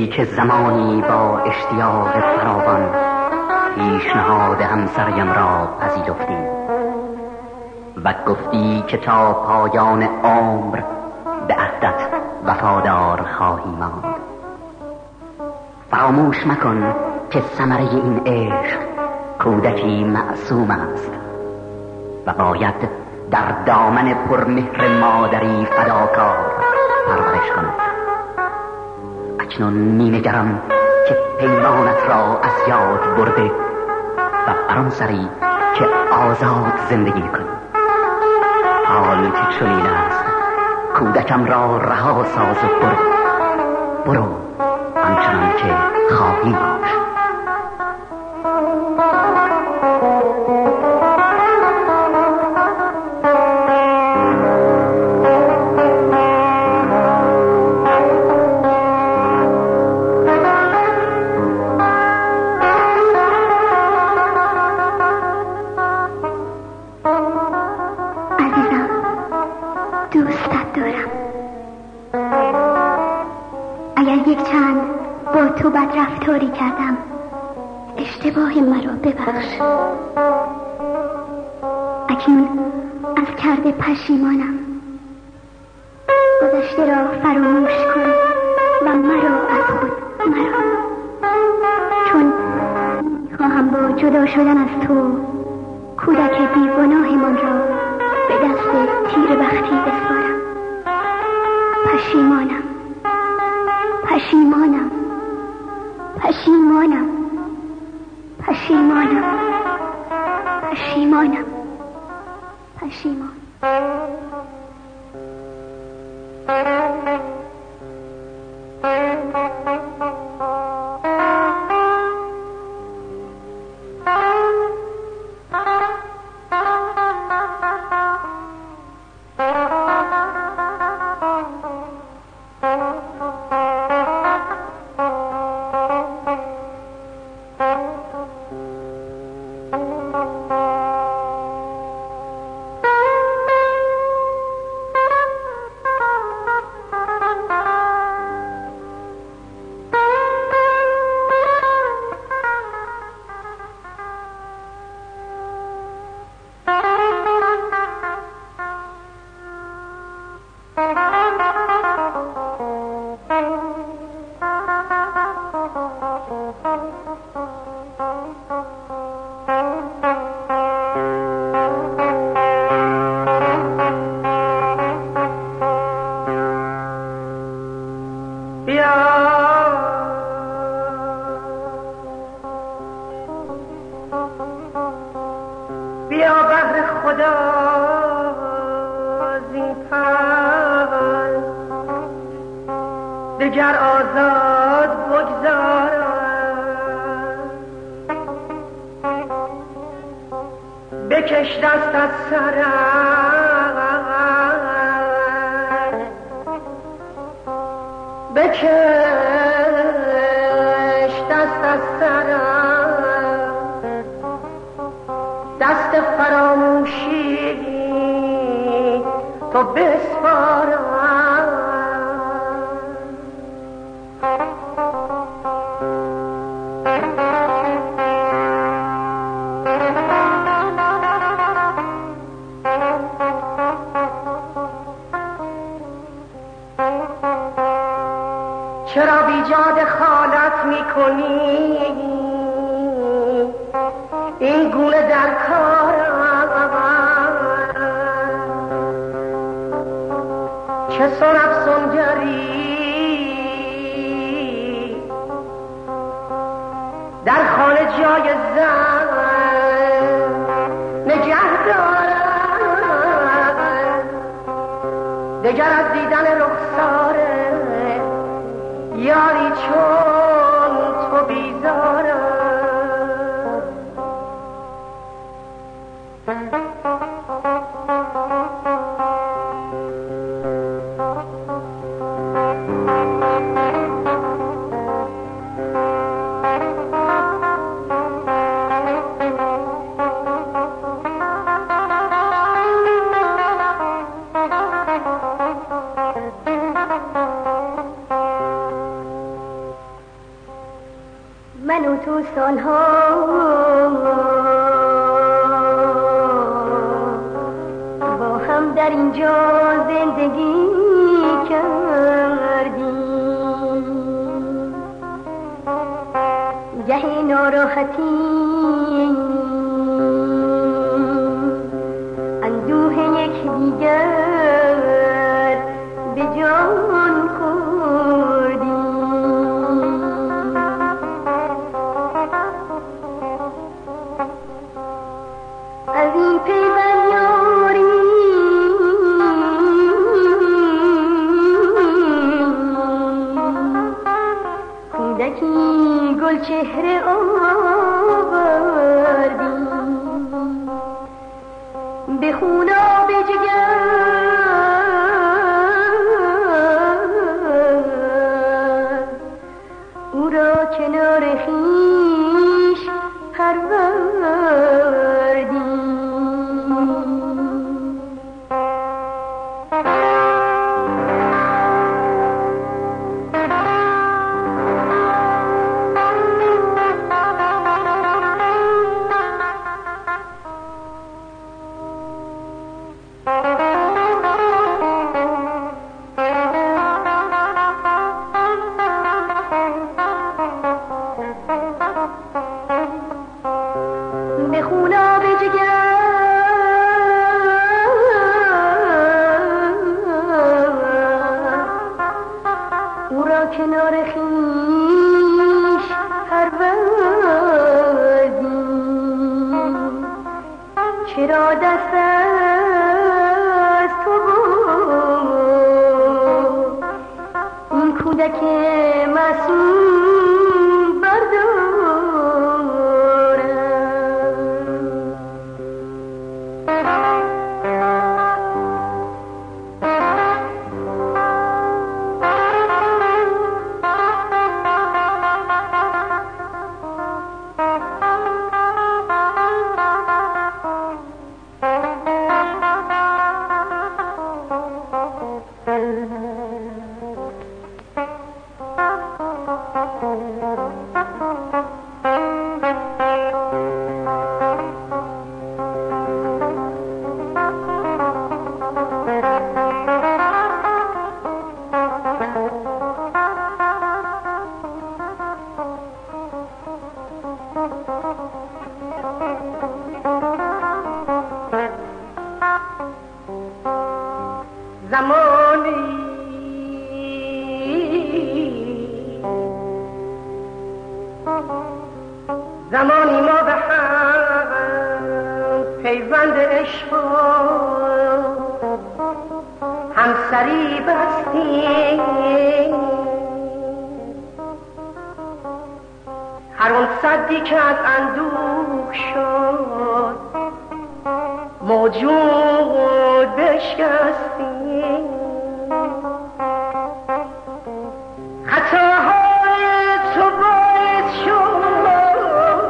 ای که زمانی با اشتیاق فراوان پیشنهاد همسریم را پذیرفتی و گفتی که تا پایان عمر به عهدت وفادار خواهی ماند. فراموش مکن که ثمره این عشق کودکی معصوم است و باید در دامن پرمهر مادری فداکار پرورش کند. اکنون می‌نگرم که پیمانت را از یاد برده و بر آن سری که آزاد زندگی کنی. حال که چنین است کودکم را رها ساز و برو آنچنان که خواهی باش. رفتاری کردم، اشتباه مرا ببخش. اکنون از کرده پشیمانم. گذشته را فراموش کن و مرا از خود مران، چون میخواهم با جدا شدن از تو کودک بیگناهمان را به دست تیر بختی بسپارم. پشیمانم، پشیمانم، پشیمانم، پشیمانم، پشیمانم، پشیمان. دگر آزاد بگذارم، بکش دست از سرم، بکش دست از سرم، دست فراموشی تو بسپارم. چرا بیجاد خالت میکنی این گونه در کارم؟ چه سن افسونگری در خانه جای زن نگه دارم، دگر از دیدن رخسار یاری چون تو بیزارم. سالها با هم در اینجا زندگی کردیم، گه ناراحتی اندوه یک دیگر به جان چهره آوردیم به خونا به جگر، او را کنار خویش پروردیم. کنار خویش پروردیم، چرا دست از تو این کودک معصوم بردارم. زمانی ما به هم پیوند عشق و همسری بستیم، هر اون صدی که از اندوه شد موجود بشکستیم. خطاهای تو باعث شد،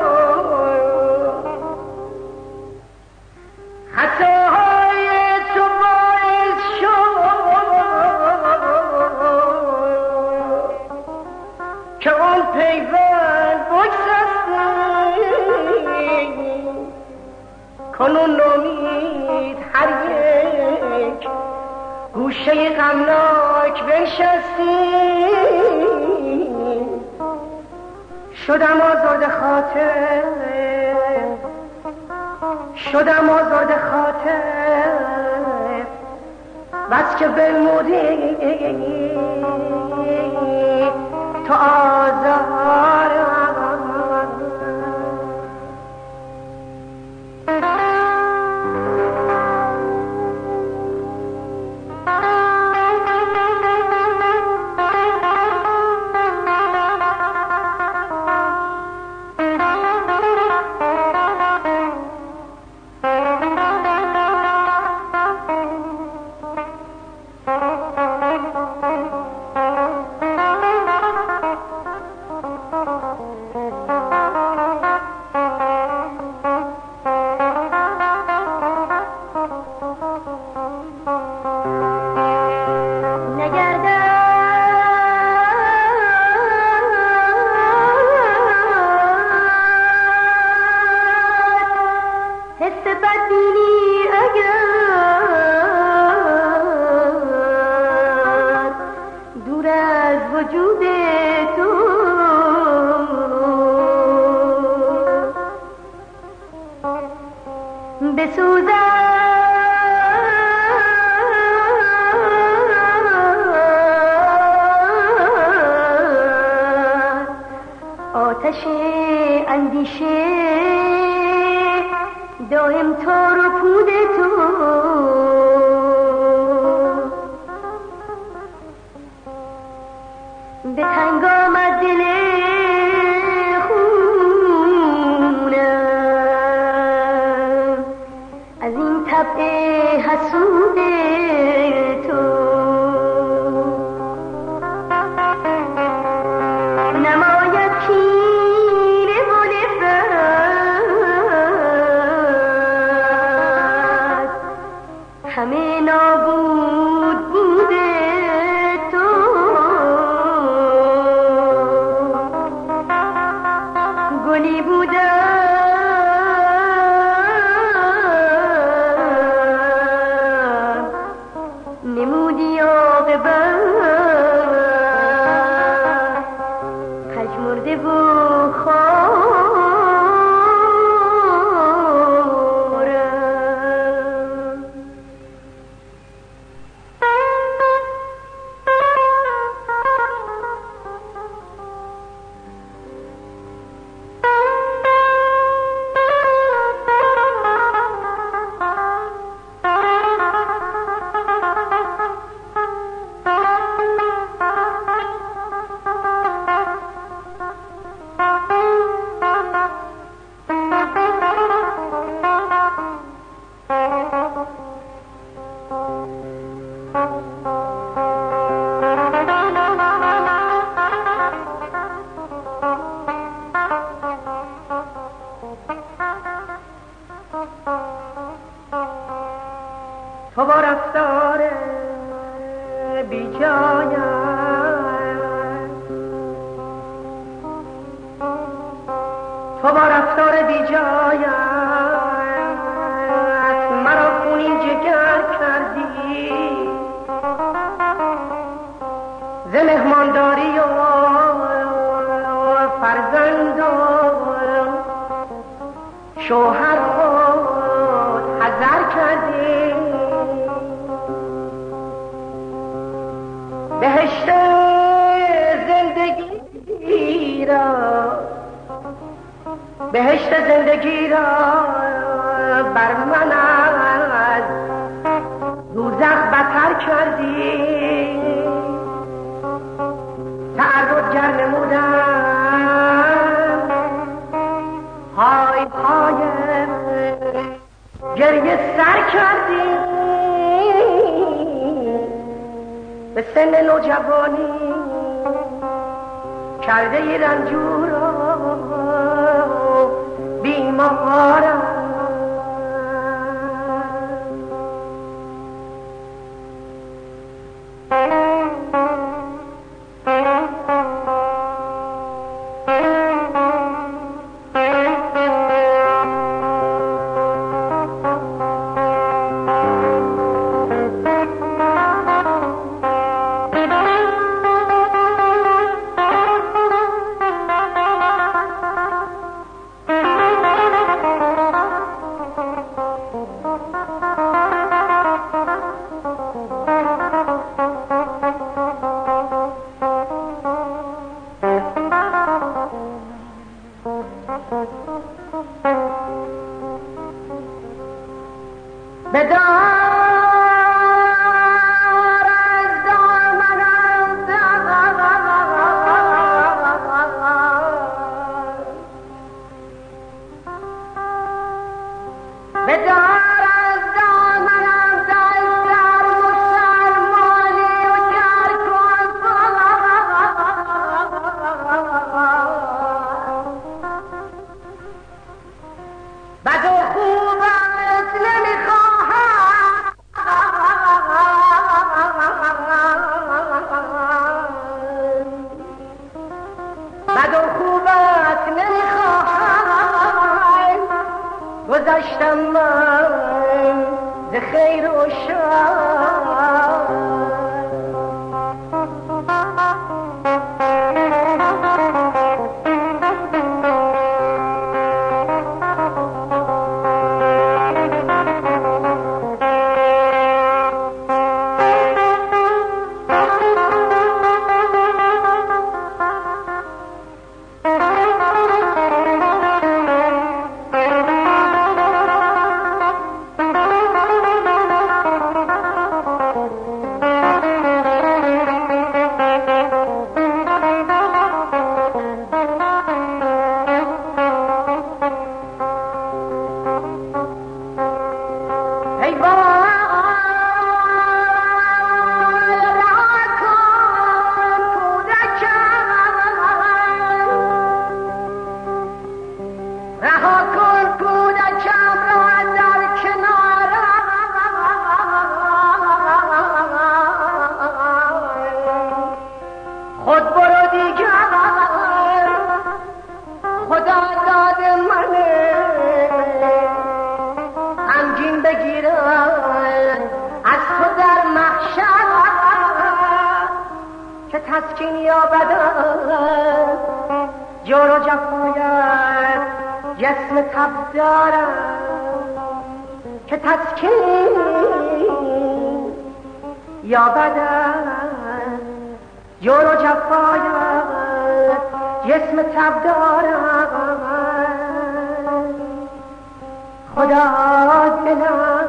خطاهای تو باعث شد که آن پیوند بگسستیم. کنون نومید هر یک گوشه غمناک بنشستیم. شدم آزرده خاطر، شدم آزرده خاطر، بس که بنمودی تو آزارم. حسود تو نماید کینه و نفرت همه نابود بوده تو گلی بوده نمودی عاقبت پژمرده و خارم تو با رفتار بی جایت تو با رفتار بی جایت مرا خونین جگر کردی ز مهمانداری و فرزند و شوهر خود حذر کردی بهشت زندگی را بر من از دوزخ بتر کردی تعرض گر نمودم های های گریه سر کردی به سن نوجوانی کرده ای رنجور و بیمارم گذشتم من ز خیر و شر تسکین یابدم جور و جفایت جسم تب دارم که تسکین یابدم جور و جفایت جسم تب دارم خدا دلم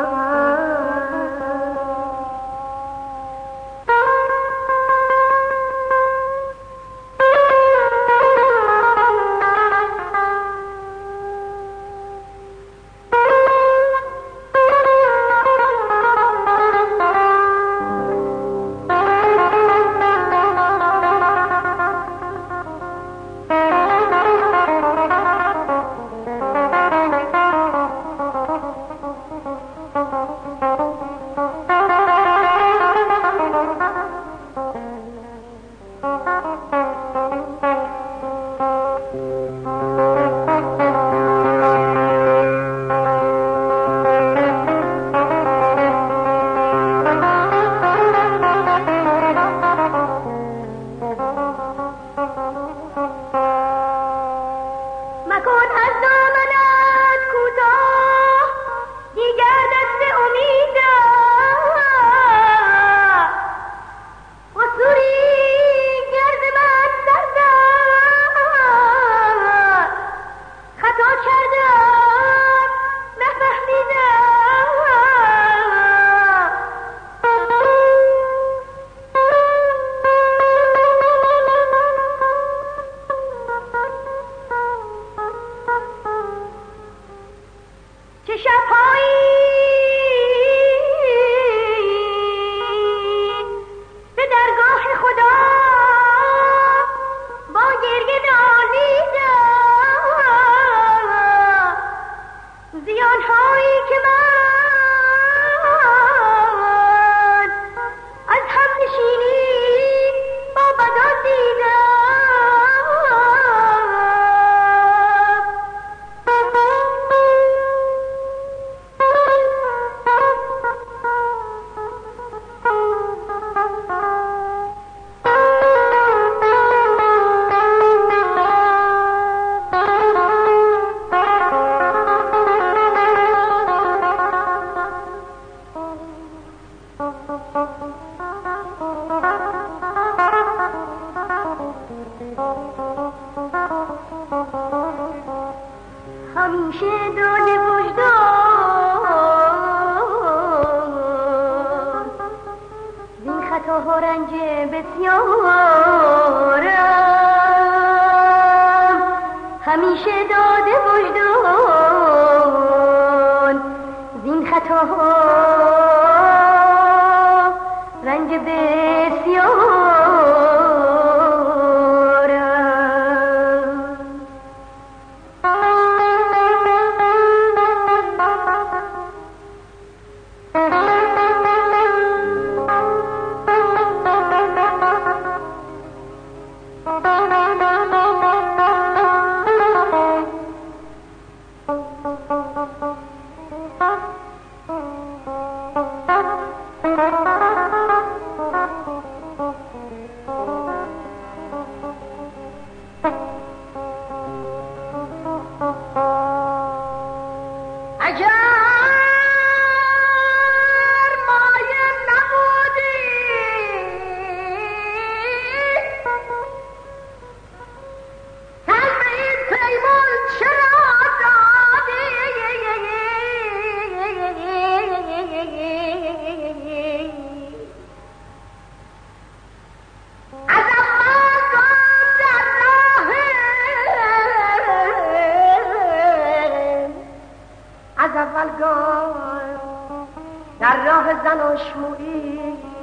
در راه زناشمویی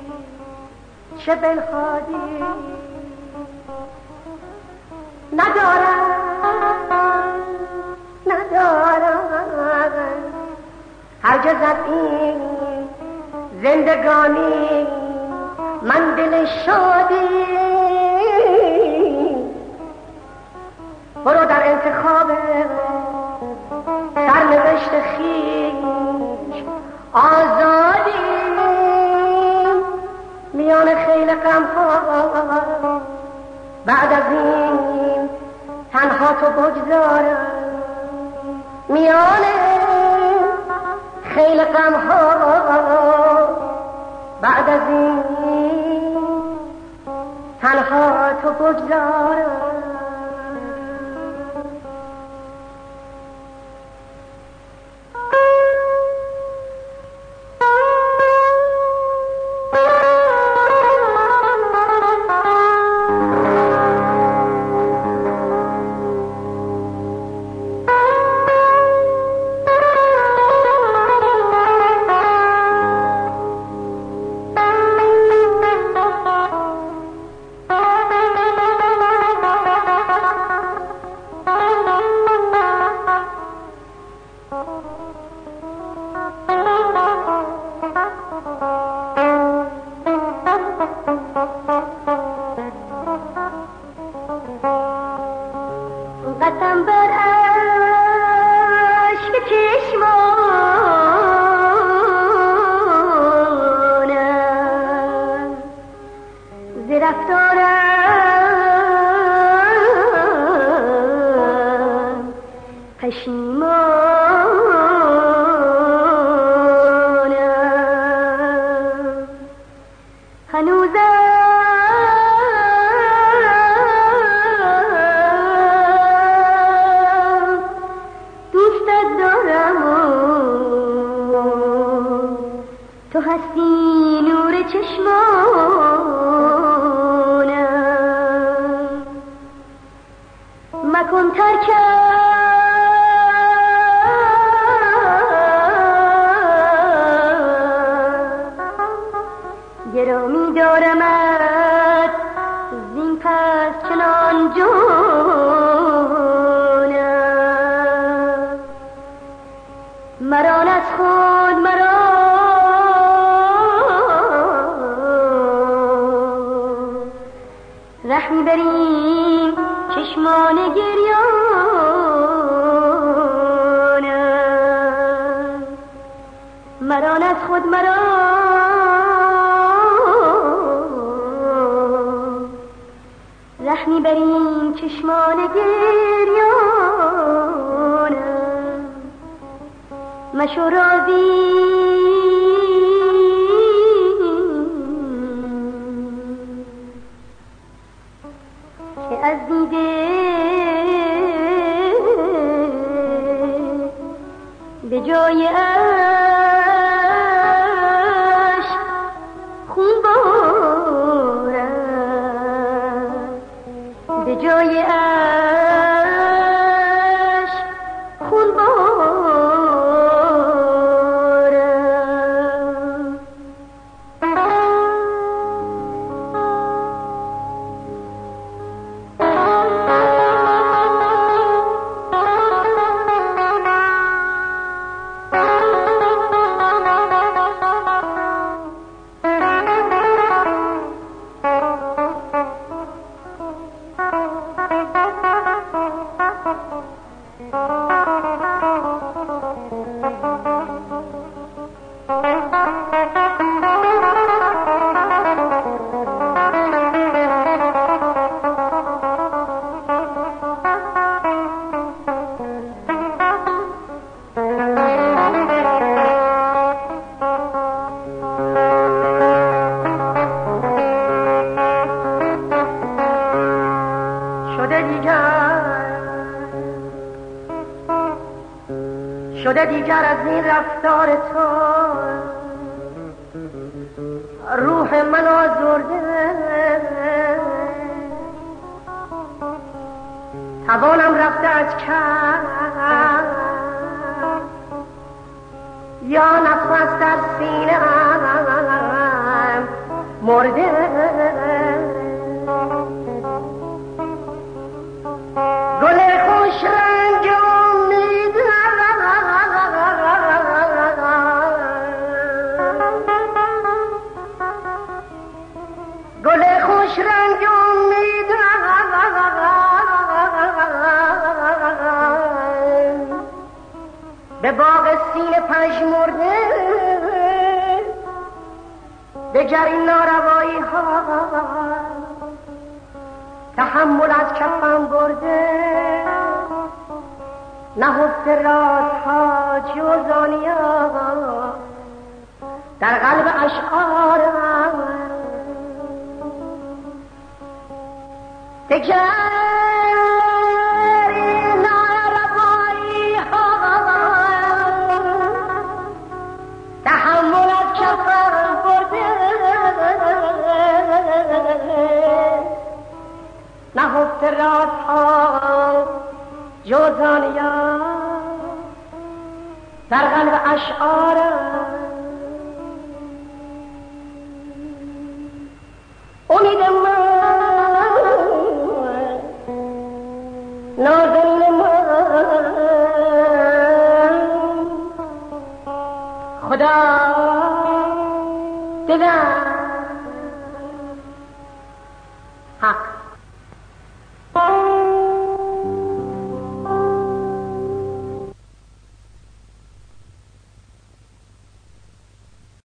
چه بنهادی ندارم هرگز از این زندگانی من دل شادی برو در انتخاب سرنوشت خویش آزادی میان خیل غم‌ها بعد از این تنها تو بگذارم میان خیل غمها، بعد از این تنها تو بگذارم. تو هستی نور چشمانم، مکن ترکم، گرامی دارمت زین پس چنان جانم، مران از خود مران رحمی بریم چشمان گریانم، مران از خود مران رحمی بریم چشمان گریانم، مشو راضی که از دیده به جای عشق خون بارم، به جای عشق خون بارم. شده دیگر از این رفتار تو روح من آزرده، توانم رفته از کم یا نفس در سینه مرده، گل خوش رنگ امید گل خوش رنگ امید به باغ سینه پژمرده، دگر این ناروایی ها تحمل از کفم برده نهفته رازها جوزانیا در قلب اشعارم تکرار ناربایی ها تحمل از کفم برده نهفته رازها جوزانیا در قلب اشعارم امید من نازل من خدا دلم